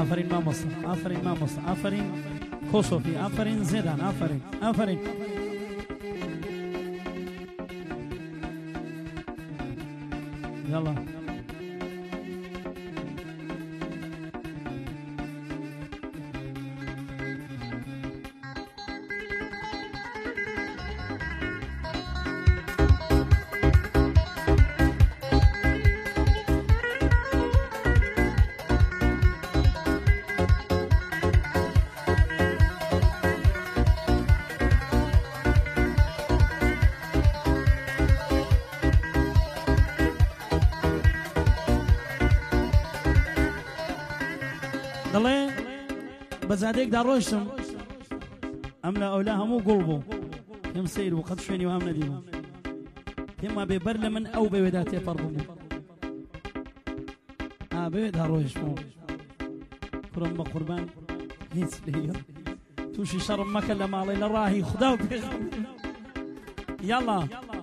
آفرین مامۆستا، آفرین مامۆستا، آفرین کۆسۆفی، آفرین زێدان، آفرین آفرین. يلا دەڵێ بەزادێکدا ڕۆیشتم ئەم لە ئەولا هەموو گوڵ بوو پێم سەیر بوو قەت شوێنی وام نەدیوە پێم بێ بەر لە من ئەو بەوێدا تێپەڕ بوو بەوێدا ڕۆیشتم کوڕم بە قوربان هیچ لێ تووشی شەڕم مەکە لە ماڵی لە ڕاهی خودا و پێغەمبەر. یاڵا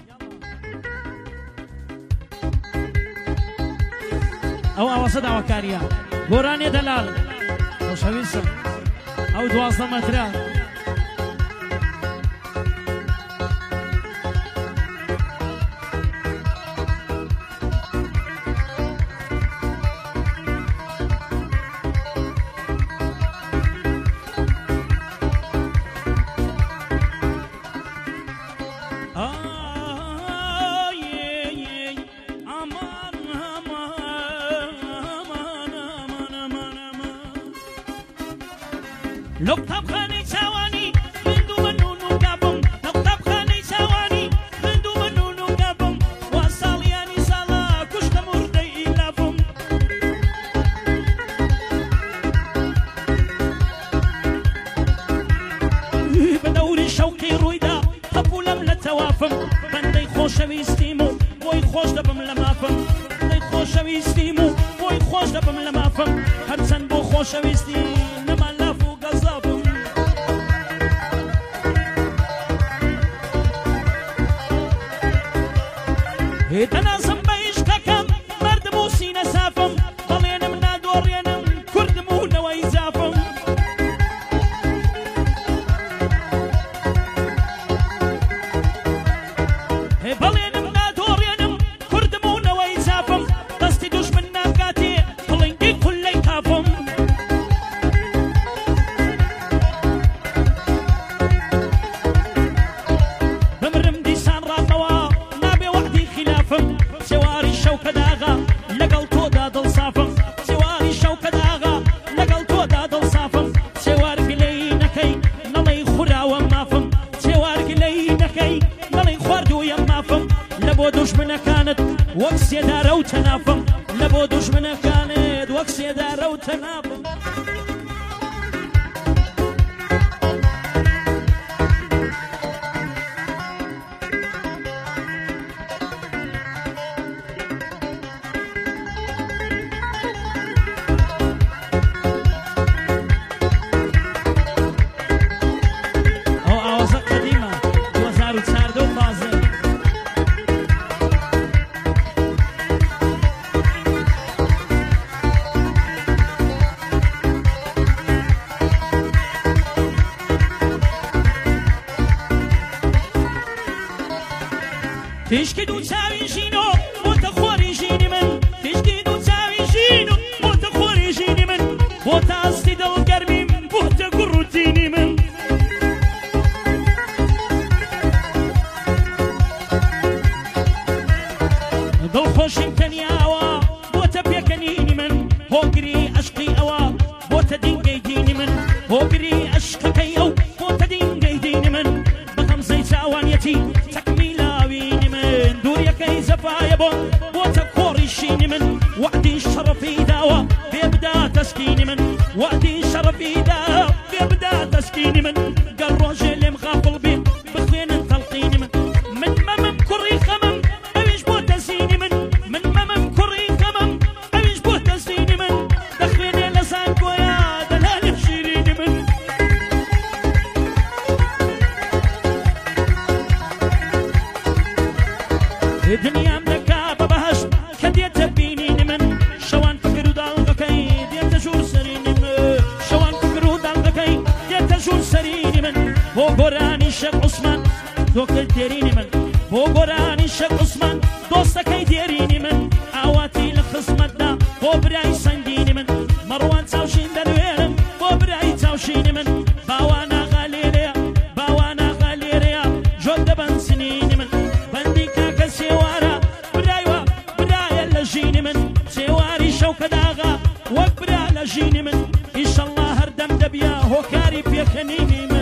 ئەو ئاوەسە داواکاریە گۆرانێ دەلال خۆشەویستم ئەو 12 مەترە لو طبخاني سواني هندو منون وقابم لو طبخاني سواني هندو منون وقابم وصالياني صلا كشت مردي لافم بدوري شوقي رويدا طبو لم لتوافم بندي خوشويستيمو بوي خوش دبم لمافم بندي خوشويستيمو بوي خوش دبم لمافم هرسن بو خوشويستي نما لافو قصابم تناسم بيشتكم مرد موسي نسافم ضلين من دورينم كرد مو نوي زافم ضلين من دورينم كرد مو نوي زافم دستي دوش من ناقاتي طلنقي كل يكافم بمرم ديسان راقوا نابي وحدي خلافم سواري الشوكة داغا لقل تودا دل صافم سواري الشوكة داغا لقل تودا دل صافم سوار قلينكي نلي خورا ومافم سوار قلينكي نلي خوردو يمافم لبو دشمنة كانت وكس يدار وتنافم لبو دشمنة كانت وكس يدار وتنافم تشكي دو تساوي جينو وتخوري جيني من تشكي دو تساوي جينو وتخوري جيني من وتعصي دل قربي من وتقرتيني من دل خوش انتني اوا وتبيكنيني من هوقري اشقي اوا وتدين جيني من هوقري اشقكي او وتدين جيني من بخم زي ساوانيتي وتكوريشيني من وعدي الشرفي داوى بيبدا تسكيني من وعدي الشرفي داوى بيبدا تسكيني من قال راجل مغافل بي بخوين انطلقيني من ممم كري خمم اويش بو تسيني من ممم كري خمم اويش بو تسيني من دخليني لسانك ويا دلالي بشيريني من الدنيا ملكة ببهش كديت تبيني من شوان فكر ودال غكي ديت جور سريني من سەرینی من بۆ گۆرانی شەق عوسمان دۆکرد دێرینی من بۆ گۆرانی شەق عوسمان دۆستەکەی دێرینی من ئاواتی لە خزمەتدا بۆ برای سەنگینی من مەڕوان چاوشین دەنوێنم بۆ برای چاوشینی من باوان ئاغا لێرەیە باوان ئاغا لێرەیە جۆت دەبەن سنینی من بەندی کاکە سێوارە برایوە برایە لە ژینی من سێواری شەوکەت ئاغا وەک برا لە ژینی من ئیشەڵڵا هەردەم دەبیە هۆکاری پێکەنینی من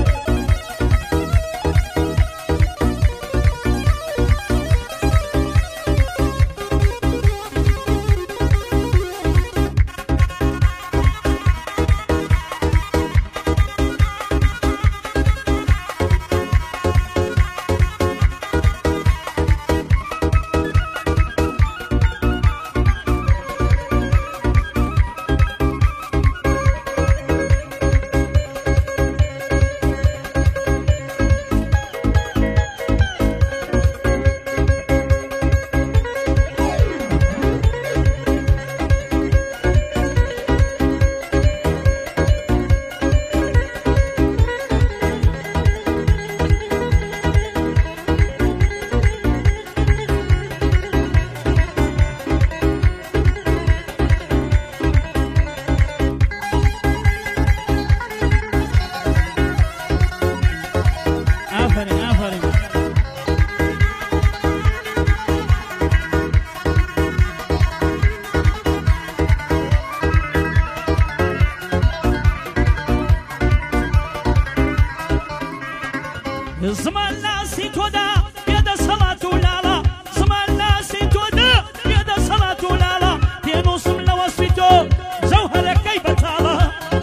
زمان لاسی تۆدا پێدە سەڵات و لاڵە زمان لاسی تۆدا پێدە سەڵات و لاڵە پێنووسم لە وەسفی تۆ جەوهەرەکەی بەتاڵە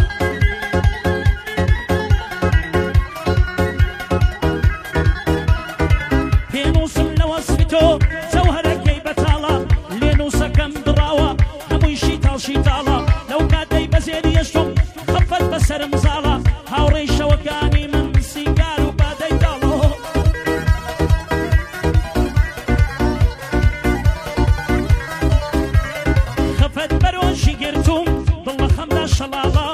پێنووسم لە وەسفی تۆ جەوهەرەکەی بەتاڵە لێنووسەکەم دڕاوە هەموویشی تاڵە لەو کاتەی بەزێری هێشتم خەفەت بەسەرم زاڵە هاوڕێی شەوەکانی من سیگار و بادەی بەرۆژی گرتوم دڵ لە خەمدا شەڵاڵە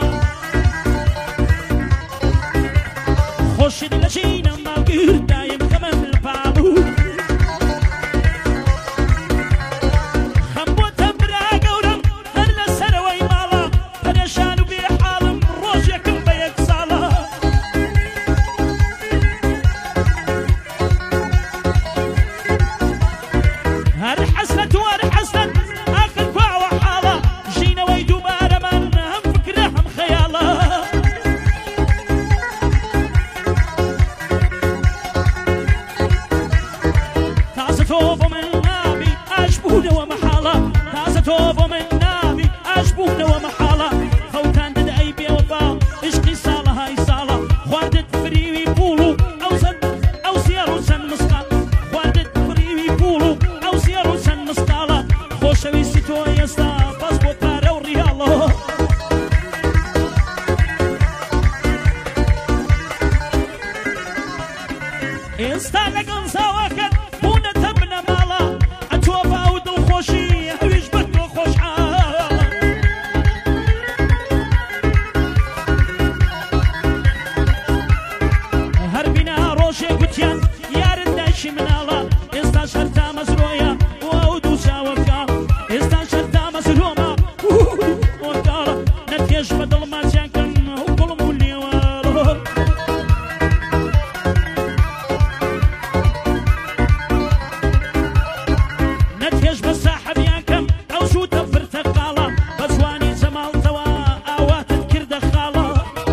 خۆشت لە ژینە ماڵگیر دایم خەمم لە پاڵوو خەم بۆتە برا گەورم هەر لە سەرەوەی ماڵە پەرێشان و بێحاڵم ڕۆژێکم بە یەک ساڵە هەر حەسرەت و هەر حەسرەت ئاخر کواوە حاڵە ژینەوەی دووبارەمان هەم فکرە هەم خەیاڵە تازە تۆ بۆ من نابی ئاش بوونەوە مەحاڵە تازە تۆ بۆ من نابی ئاش بوونەوە مەحاڵە خەوتان دەدەی بێوەفا عشقی ساڵە های ساڵە خواردت فریوی پوڵ و ئەو سێڕ و چەند مسقال خواردت فریوی پوڵ و ئەو سێڕ و چەند مسقالە خۆشەویستی تۆ ئێستا بەس بۆ پارە و ڕیاڵە ئێستا لەگەڵ زاواکەت بوونەتە بنە ماڵە ئەتۆ با و دڵخۆشی هەویش بە تۆ خۆشحاڵە هەر بینا ڕۆژێ گوتیان یارن دایشی مناڵە ئێستا شەر تا مەزرۆیە و ئەو دوو چاوەکە ئێستا شەر تا مەزرۆمە وەکاڵە نەتێش بە دڵماچیان کەم و گوڵم و لێوەڵە نەتێش بە ساحەبیان کەم ئەو زووتە پرتەقاڵە بە جوانی جەماڵتەوە ئاواتت کردە خاڵە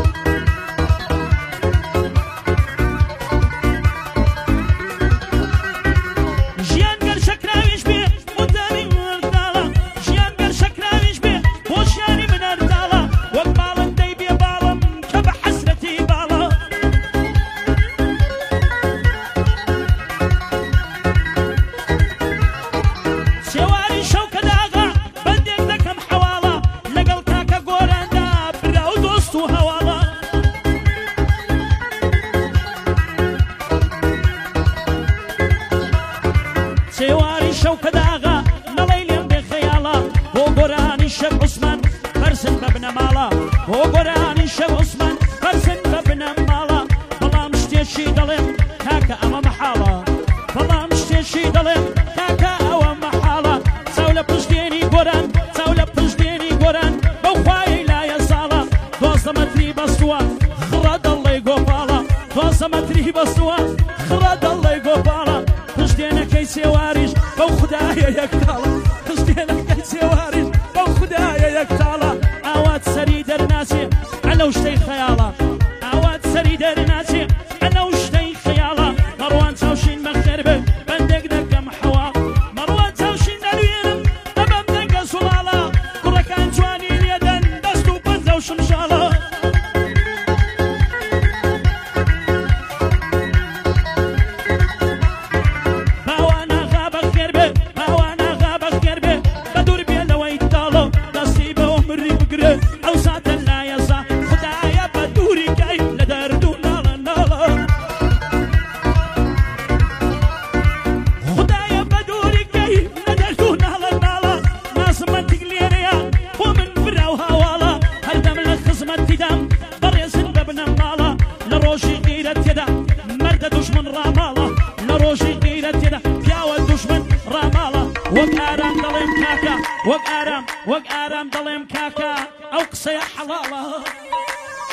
ژیان گەر شەکراویش بێ مدەری مرداڵە ژیان گەر شەکراویش بێ خۆشیانی من هەرداڵە وەک باڵم دەی بێ باڵم کە بە حەسرەتی باڵە سێواری شەوکەت ئاغا بەندێک دەکەم حەواڵە لەگەڵ کاکە گۆراندا برا و دۆست و هەواڵە سێواری شەوکەت ئاغا نەڵەی لێم بێ خەیاڵە بۆ گۆرانی شەق عوسمان بەرزن بە بنە ماڵە بۆ گۆرانی شەق عوسمان بەرزن بە بنە شتێشی دەڵێم کاکە ئەمە مەحاڵە بەڵام شتێشی دەڵێم کاکە ئەوە مەحاڵە چاو لە پشتێنی گۆران چاو لە پشتێنی گۆران بەو خوای لایە ساڵە 12 مەتری بەستووە خڕە دەڵێ گۆپاڵە 12 مەتری بەستووە خڕە دەڵێ گۆپاڵە پشتێنەکەی سێواریش بەو خودایە یەکتاڵە پشتێنەکەی سێواریش بەو خودایە یەکتاڵە ئاوات سەری دەرناسێ ئەلەو شتەی خەیاڵە ئاوات سەری دەرناسێ ئەلەو شتەی خەیاڵە مەڕوان چاوشین بەخێر بێ بەندێک دەکەم حەوا مەڕوان چاوشین دەلوێنم دەبەم دەنگە سوڵاڵە کوڕەکان جوانی لێدەن دەست و پەنجە و شمشاڵە وەک ئارام دەڵێم کاکە ئەو قسەیە حەڵاڵە